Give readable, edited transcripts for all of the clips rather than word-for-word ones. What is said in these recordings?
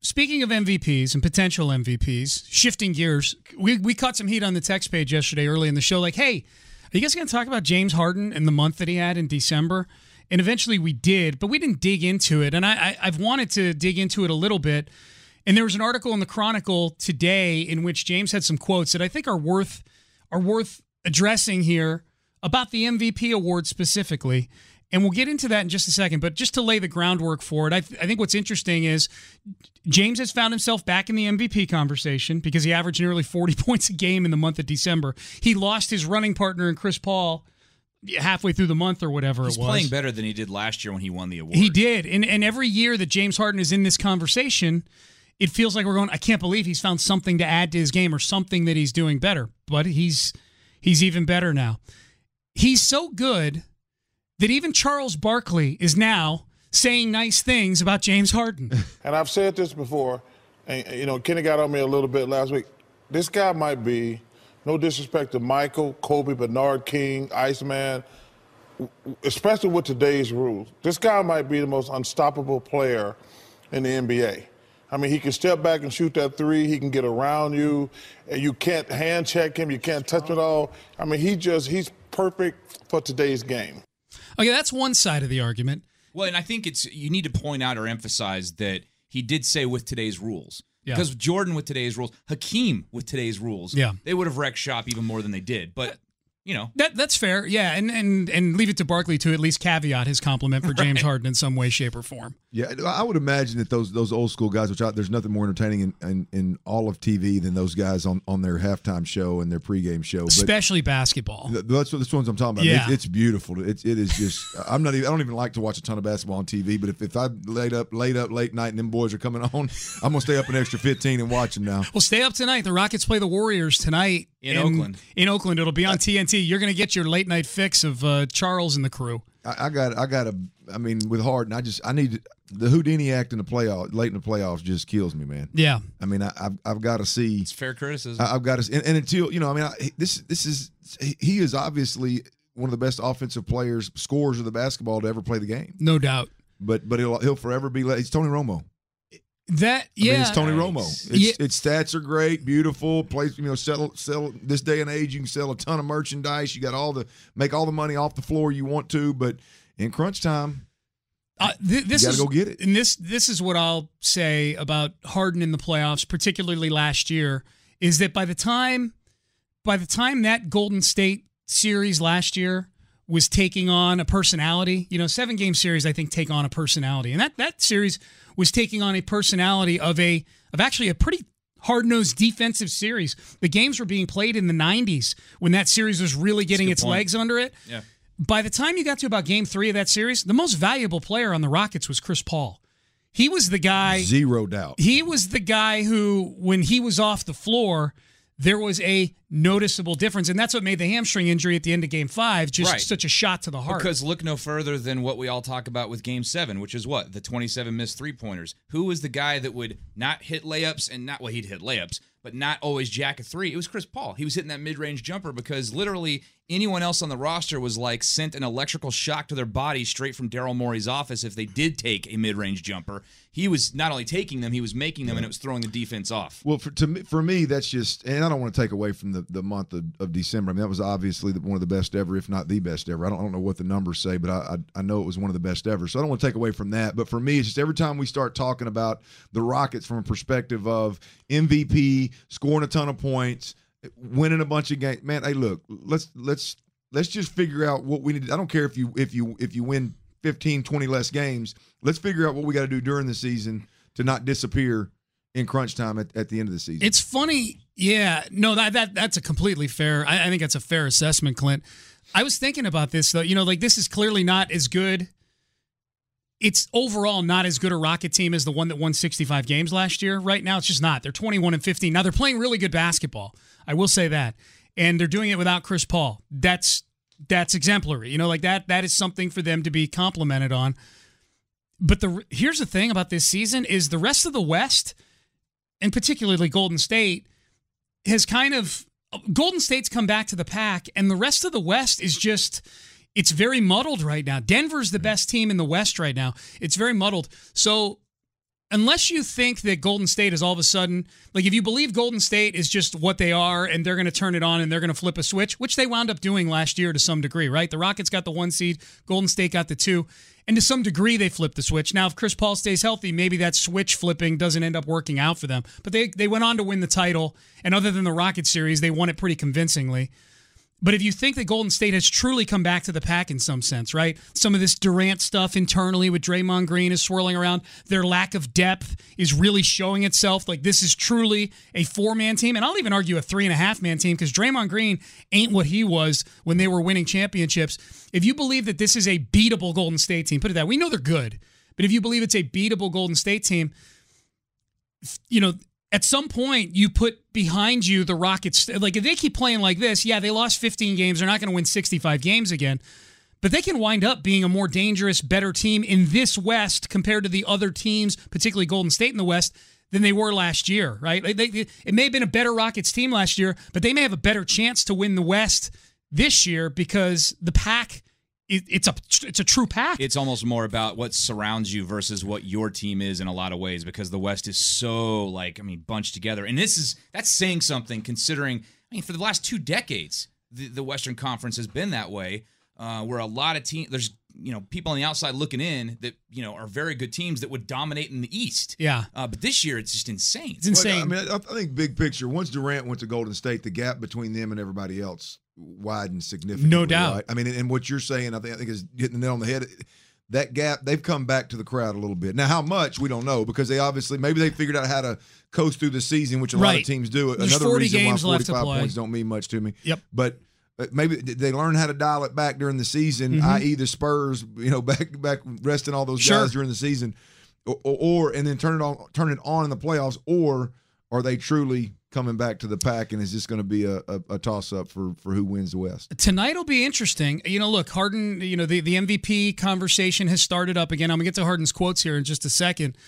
speaking of MVPs and potential MVPs, shifting gears, we caught some heat on the text page yesterday early in the show. Like, hey, are you guys going to talk about James Harden and the month that he had in December? And eventually we did, but we didn't dig into it. And I've wanted to dig into it a little bit. And there was an article in the Chronicle today in which James had some quotes that I think are worth addressing here about the MVP award specifically. And we'll get into that in just a second. But just to lay the groundwork for it, I think what's interesting is James has found himself back in the MVP conversation because he averaged nearly 40 points a game in the month of December. He lost his running partner in Chris Paul halfway through the month or whatever it was. He's playing better than he did last year when he won the award. He did. And every year that James Harden is in this conversation, it feels like we're going, I can't believe he's found something to add to his game or something that he's doing better. But he's even better now. He's so good that even Charles Barkley is now saying nice things about James Harden. And I've said this before, and Kenny got on me a little bit last week. This guy might be, no disrespect to Michael, Kobe, Bernard King, Iceman, especially with today's rules. This guy might be the most unstoppable player in the NBA. I mean, he can step back and shoot that three. He can get around you. And you can't hand check him. You can't touch him at all. I mean, he's perfect for today's game. Okay, that's one side of the argument. Well, and I think you need to point out or emphasize that he did say with today's rules. Yeah. Because Jordan with today's rules, Hakeem with today's rules, they would have wrecked shop even more than they did. But, That's fair, yeah, and leave it to Barkley to at least caveat his compliment for James Harden in some way, shape, or form. Yeah, I would imagine that those old school guys, there's nothing more entertaining in all of TV than those guys on their halftime show and their pregame show. Especially basketball. That's what the ones I'm talking about. Yeah. It's beautiful. It is just. I don't even like to watch a ton of basketball on TV. But if I laid up late night and them boys are coming on, I'm gonna stay up an extra 15 and watch them now. Well, stay up tonight. The Rockets play the Warriors tonight in Oakland. In Oakland, it'll be on TNT. You're gonna get your late night fix of Charles and the crew. I got with Harden, I need the Houdini act in the playoff, late in the playoffs just kills me, man. Yeah. I mean, I've got to see. It's fair criticism. I've got to, and until he is obviously one of the best offensive scorers of the basketball to ever play the game. No doubt. But he'll forever be. He's Tony Romo. It's Tony Romo. Its stats are great, beautiful. Plays, sell this day and age. You can sell a ton of merchandise. You got make all the money off the floor you want to, but in crunch time, you got to go get it. And this is what I'll say about Harden in the playoffs, particularly last year, is that by the time that Golden State series last year was taking on a personality, 7-game series I think take on a personality, and that series was taking on a personality of actually a pretty hard-nosed defensive series. The games were being played in the 90s when that series was really getting its legs under it. Yeah. By the time you got to about game 3 of that series, the most valuable player on the Rockets was Chris Paul. He was the guy. Zero doubt. He was the guy who, when he was off the floor, there was a noticeable difference, and that's what made the hamstring injury at the end of Game 5 such a shot to the heart. Because look no further than what we all talk about with Game 7, which is what? The 27 missed three-pointers. Who was the guy that would not hit layups and he'd hit layups, but not always jack a three? It was Chris Paul. He was hitting that mid-range jumper because literally anyone else on the roster was sent an electrical shock to their body straight from Daryl Morey's office if they did take a mid-range jumper. He was not only taking them, he was making them, and it was throwing the defense off. Well, for me, that's just, and I don't want to take away from the month of December. I mean, that was obviously one of the best ever, if not the best ever. I don't know what the numbers say, but I know it was one of the best ever. So I don't want to take away from that. But for me, it's just every time we start talking about the Rockets from a perspective of MVP, scoring a ton of points, winning a bunch of games, man, hey, look, let's just figure out what we need. I don't care if you win 15, 20 less games. Let's figure out what we got to do during the season to not disappear in crunch time at the end of the season. It's funny. Yeah. No, that's a completely fair. I think that's a fair assessment, Clint. I was thinking about this, though. This is clearly not as good. It's overall not as good a Rocket team as the one that won 65 games last year. Right now, it's just not. They're 21-15. Now, they're playing really good basketball. I will say that. And they're doing it without Chris Paul. That's exemplary. That is something for them to be complimented on. But here's the thing about this season is the rest of the West, and particularly Golden State, Golden State's come back to the pack, and the rest of the West is just, it's very muddled right now. Denver's the best team in the West right now. It's very muddled. So unless you think that Golden State is all of a sudden, like if you believe Golden State is just what they are and they're going to turn it on and they're going to flip a switch, which they wound up doing last year to some degree, right? The Rockets got the 1 seed, Golden State got the 2, and to some degree they flipped the switch. Now, if Chris Paul stays healthy, maybe that switch flipping doesn't end up working out for them. But they went on to win the title, and other than the Rockets series, they won it pretty convincingly. But if you think that Golden State has truly come back to the pack in some sense, right? Some of this Durant stuff internally with Draymond Green is swirling around. Their lack of depth is really showing itself. Like, this is truly a 4-man team. And I'll even argue a 3.5-man team because Draymond Green ain't what he was when they were winning championships. If you believe that this is a beatable Golden State team, put it that way. We know they're good. But if you believe it's a beatable Golden State team, you know, at some point, you put behind you the Rockets. Like, if they keep playing like this, yeah, they lost 15 games. They're not going to win 65 games again. But they can wind up being a more dangerous, better team in this West compared to the other teams, particularly Golden State in the West, than they were last year, right? It may have been a better Rockets team last year, but they may have a better chance to win the West this year because the pack – it's a true pack. It's almost more about what surrounds you versus what your team is in a lot of ways because the West is so bunched together. And that's saying something considering, for the last 2 decades, the Western Conference has been that way where a lot of teams, there's people on the outside looking in that are very good teams that would dominate in the East. Yeah. But this year it's just insane. It's insane. Well, I think big picture, once Durant went to Golden State, the gap between them and everybody else widened significantly. No doubt. Right? And what you're saying, I think is hitting the nail on the head. That gap, they've come back to the crowd a little bit. Now, how much, we don't know, because maybe they figured out how to coast through the season, which a lot of teams do. There's Another 40 reason games why left to 45 play. points don't mean much to me. Yep. But maybe they learn how to dial it back during the season, i.e. the Spurs, back resting all those guys during the season, or and then turn it on in the playoffs, or are they truly coming back to the pack, and is this going to be a toss-up for who wins the West? Tonight will be interesting. Look, Harden, the MVP conversation has started up again. I'm going to get to Harden's quotes here in just a second.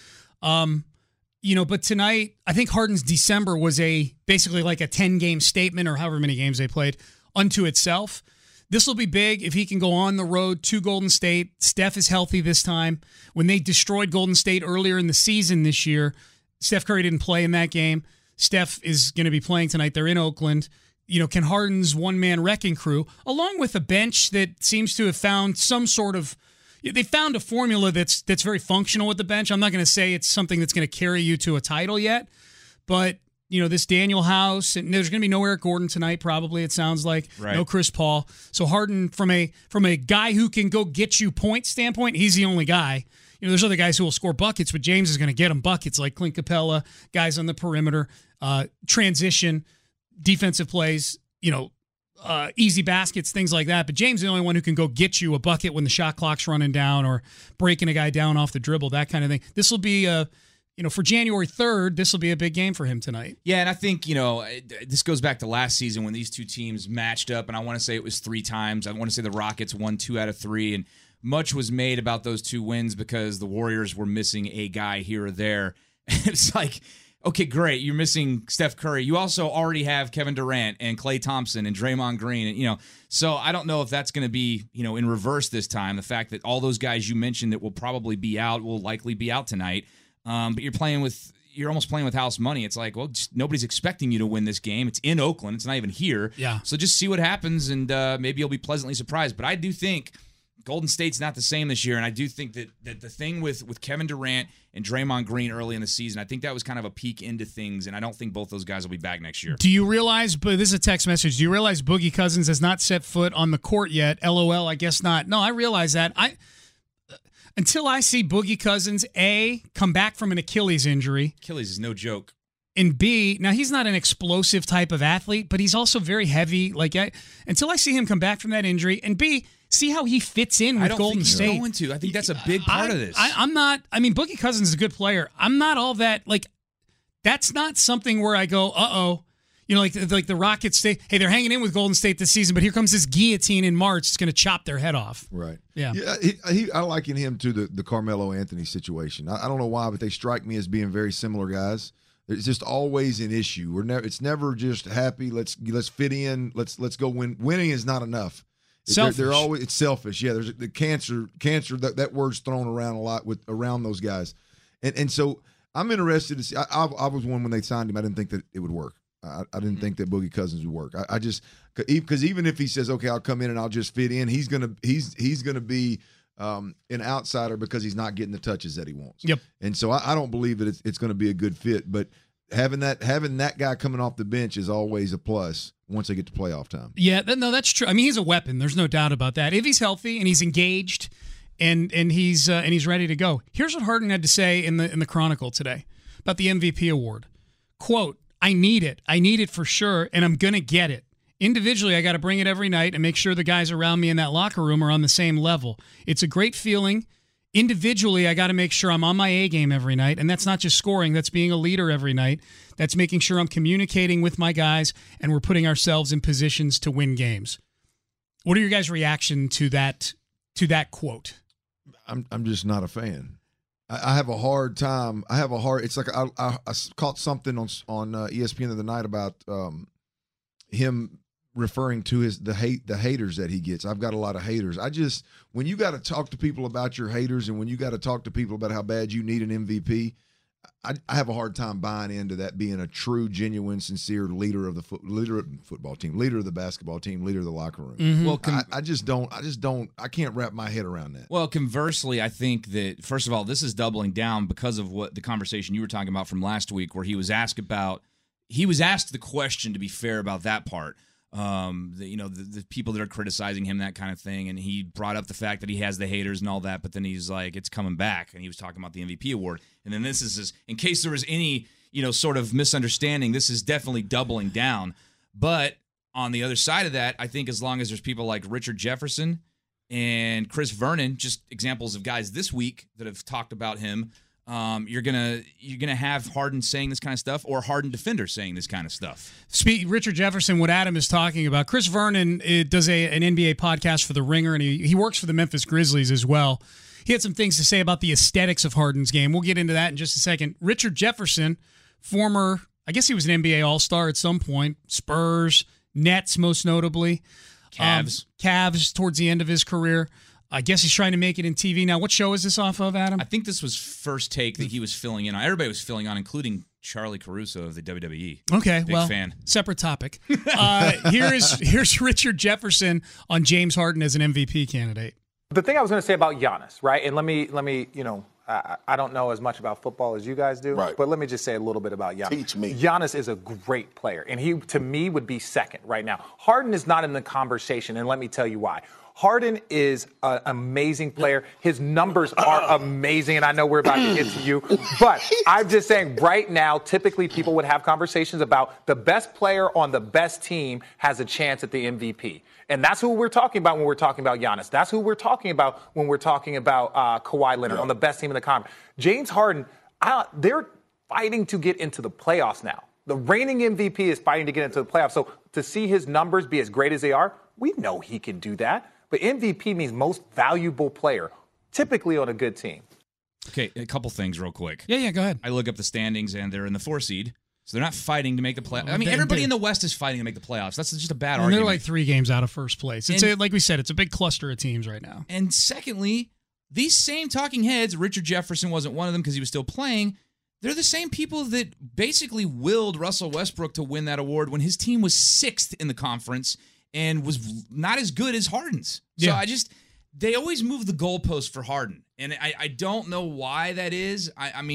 But tonight, I think Harden's December was basically like a 10-game statement or however many games they played unto itself. This will be big if he can go on the road to Golden State. Steph is healthy this time. When they destroyed Golden State earlier in the season this year, Steph Curry didn't play in that game. Steph is going to be playing tonight. They're in Oakland. Can Harden's one-man wrecking crew, along with a bench that seems to have found some sort of – they found a formula that's very functional with the bench. I'm not going to say it's something that's going to carry you to a title yet, but – this Daniel House, and there's going to be no Eric Gordon tonight, probably, it sounds like. Right. No Chris Paul. So Harden, from a guy who can go get you points standpoint, he's the only guy. There's other guys who will score buckets, but James is going to get them buckets, like Clint Capella, guys on the perimeter, transition, defensive plays, easy baskets, things like that. But James is the only one who can go get you a bucket when the shot clock's running down or breaking a guy down off the dribble, that kind of thing. This will be for January 3rd, this will be a big game for him tonight. Yeah, and I think, this goes back to last season when these two teams matched up, and I want to say it was 3 times. I want to say the Rockets won 2 out of 3, and much was made about those 2 wins because the Warriors were missing a guy here or there. It's like, okay, great, you're missing Steph Curry. You also already have Kevin Durant and Klay Thompson and Draymond Green, and so I don't know if that's going to be, in reverse this time. The fact that all those guys you mentioned that will probably be out will likely be out tonight. But you're almost playing with house money. It's like, well, just, nobody's expecting you to win this game. It's in Oakland. It's not even here. Yeah. So just see what happens, and maybe you'll be pleasantly surprised. But I do think Golden State's not the same this year, and I do think that the thing with Kevin Durant and Draymond Green early in the season, I think that was kind of a peek into things, and I don't think both those guys will be back next year. Do you realize, but this is a text message, do you realize Boogie Cousins has not set foot on the court yet? LOL, I guess not. No, I realize that. Until I see Boogie Cousins, A, come back from an Achilles injury. Achilles is no joke. And B, now he's not an explosive type of athlete, but he's also very heavy. Until I see him come back from that injury, and B, see how he fits in with Golden State. I think that's a big part of this. I'm not. Boogie Cousins is a good player. I'm not all that. That's not something where I go, uh-oh. Like the Rockets say, hey, they're hanging in with Golden State this season, but here comes this guillotine in March. It's going to chop their head off. Right. Yeah. I liken him to the Carmelo Anthony situation. I don't know why, but they strike me as being very similar guys. It's just always an issue. It's never just happy. Let's fit in. Let's go win. Winning is not enough. Selfish. They're always, it's selfish. Yeah. There's the cancer. That word's thrown around a lot around those guys, and so I'm interested to see. I was one when they signed him. I didn't think that it would work. I didn't think that Boogie Cousins would work. I just because even if he says, okay, I'll come in and I'll just fit in, he's gonna be an outsider because he's not getting the touches that he wants. Yep. And so I don't believe that it's going to be a good fit. But having that guy coming off the bench is always a plus once they get to playoff time. Yeah, no, that's true. I mean, he's a weapon. There's no doubt about that. If he's healthy and he's engaged and he's ready to go. Here's what Harden had to say in the Chronicle today about the MVP award. Quote, I need it for sure, and I'm going to get it. Individually, I got to bring it every night and make sure the guys around me in that locker room are on the same level. It's a great feeling. Individually, I got to make sure I'm on my A game every night, and that's not just scoring. That's being a leader every night. That's making sure I'm communicating with my guys, and we're putting ourselves in positions to win games. What are your guys' reaction to that quote? I'm just not a fan. I have a hard time. It's like I caught something on ESPN the other night about him referring to the haters that he gets. I've got a lot of haters. When you got to talk to people about your haters and when you got to talk to people about how bad you need an MVP, I have a hard time buying into that being a true, genuine, sincere leader of the football team, leader of the basketball team, leader of the locker room. Mm-hmm. Well, I can't wrap my head around that. Well, conversely, I think that, first of all, this is doubling down because of what the conversation you were talking about from last week, where he was asked the question, to be fair, about that part. The people that are criticizing him, that kind of thing, and he brought up the fact that he has the haters and all that, but then he's like, it's coming back, and he was talking about the MVP award, and then this is in case there was any sort of misunderstanding, this is definitely doubling down. But on the other side of that, I think as long as there's people like Richard Jefferson and Chris Vernon, just examples of guys this week that have talked about him, you're gonna have Harden saying this kind of stuff, or Harden defenders saying this kind of stuff. Richard Jefferson, what Adam is talking about. Chris Vernon does an NBA podcast for The Ringer, and he works for the Memphis Grizzlies as well. He had some things to say about the aesthetics of Harden's game. We'll get into that in just a second. Richard Jefferson, former, I guess he was an NBA All-Star at some point, Spurs, Nets most notably, Cavs towards the end of his career. I guess he's trying to make it in TV. Now, what show is this off of, Adam? I think this was First Take that he was filling in on. Everybody was filling on, including Charlie Caruso of the WWE. Okay, Big fan. Separate topic. Here's Richard Jefferson on James Harden as an MVP candidate. The thing I was going to say about Giannis, right? And let me, I don't know as much about football as you guys do, right, but let me just say a little bit about Giannis. Teach me. Giannis is a great player, and he, to me, would be second right now. Harden is not in the conversation, and let me tell you why. Harden is an amazing player. His numbers are amazing, and I know we're about to get to you. But I'm just saying right now, typically people would have conversations about the best player on the best team has a chance at the MVP. And that's who we're talking about when we're talking about Giannis. That's who we're talking about when we're talking about Kawhi Leonard on the best team in the conference. James Harden, they're fighting to get into the playoffs now. The reigning MVP is fighting to get into the playoffs. So to see his numbers be as great as they are, we know he can do that. But MVP means most valuable player, typically on a good team. Okay, a couple things real quick. Yeah, go ahead. I look up the standings, and they're in the 4 seed, so they're not fighting to make the playoffs. I mean, everybody in the West is fighting to make the playoffs. That's just a bad argument. They're like 3 games out of first place. It's like we said, it's a big cluster of teams right now. And secondly, these same talking heads, Richard Jefferson wasn't one of them because he was still playing, they're the same people that basically willed Russell Westbrook to win that award when his team was 6th in the conference and was not as good as Harden's. So they always move the goalpost for Harden. And I don't know why that is.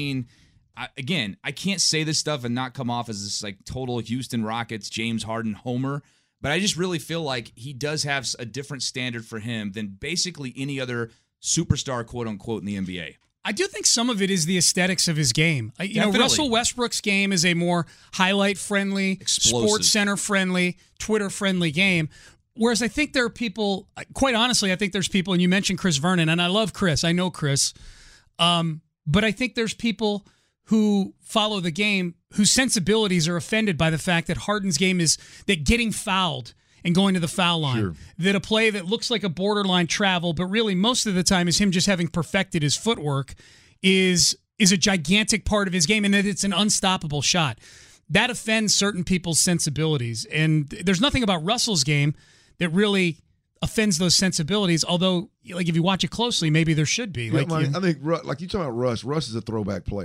Again, I can't say this stuff and not come off as this like total Houston Rockets, James Harden homer, but I just really feel like he does have a different standard for him than basically any other superstar, quote unquote, in the NBA. I do think some of it is the aesthetics of his game. Russell Westbrook's game is a more highlight-friendly, Sports-Center-friendly, Twitter-friendly game. Whereas I think there are people, quite honestly, I think there's people, and you mentioned Chris Vernon, and I love Chris. I know Chris. But I think there's people who follow the game whose sensibilities are offended by the fact that Harden's game is that getting fouled and going to the foul line. Sure. That a play that looks like a borderline travel, but really most of the time is him just having perfected his footwork, is a gigantic part of his game, and that it's an unstoppable shot. That offends certain people's sensibilities. And there's nothing about Russell's game that really offends those sensibilities, although, like, if you watch it closely, maybe there should be. I think, like you talking about Russ is a throwback player.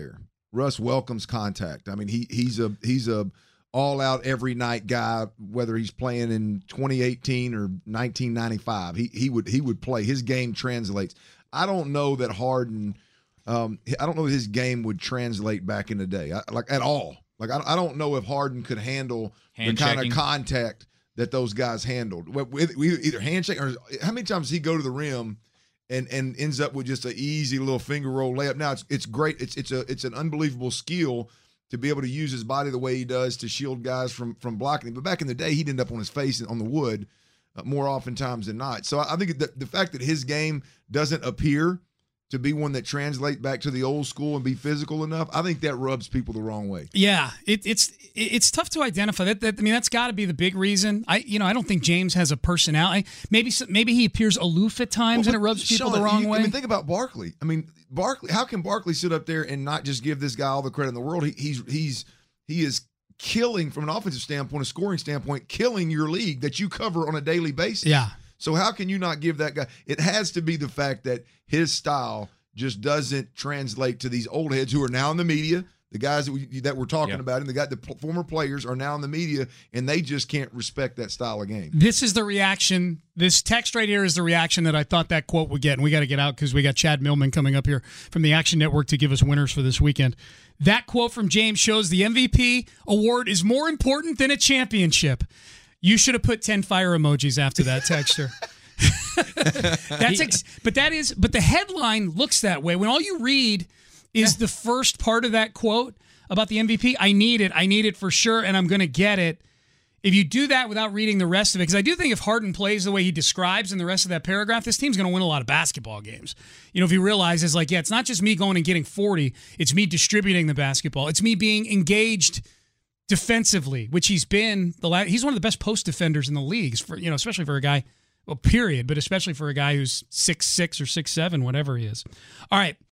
Russ welcomes contact. I mean, he's a all out every night guy, whether he's playing in 2018 or 1995. He would play. His game translates. I don't know that Harden. I don't know that his game would translate back in the day, at all. Like I don't know if Harden could handle the kind of contact that those guys handled. With either handshake or how many times does he go to the rim and ends up with just an easy little finger roll layup. Now it's great. It's an unbelievable skill to be able to use his body the way he does to shield guys from blocking him. But back in the day, he'd end up on his face on the wood more oftentimes than not. So I think the fact that his game doesn't appear to be one that translates back to the old school and be physical enough, I think that rubs people the wrong way. Yeah, it's tough to identify that. I mean, that's got to be the big reason. I don't think James has a personality. Maybe he appears aloof at times, and it rubs people the wrong way. I mean, think about Barkley. I mean, Barkley. How can Barkley sit up there and not just give this guy all the credit in the world? He is killing from an offensive standpoint, a scoring standpoint, killing your league that you cover on a daily basis. Yeah. So how can you not give that guy? It has to be the fact that his style just doesn't translate to these old heads who are now in the media. The guys that we're talking about, and the former players are now in the media, and they just can't respect that style of game. This is the reaction. This text right here is the reaction that I thought that quote would get, and we got to get out because we got Chad Millman coming up here from the Action Network to give us winners for this weekend. That quote from James shows the MVP award is more important than a championship. You should have put 10 fire emojis after that, texter. But the headline looks that way. When all you read is the first part of that quote about the MVP, I need it for sure, and I'm going to get it. If you do that without reading the rest of it, because I do think if Harden plays the way he describes in the rest of that paragraph, this team's going to win a lot of basketball games. If he realizes, it's not just me going and getting 40, it's me distributing the basketball. It's me being engaged defensively, which he's been. He's one of the best post defenders in the league, especially for a guy, well, period, but especially for a guy who's 6'6" or 6'7", whatever he is. All right.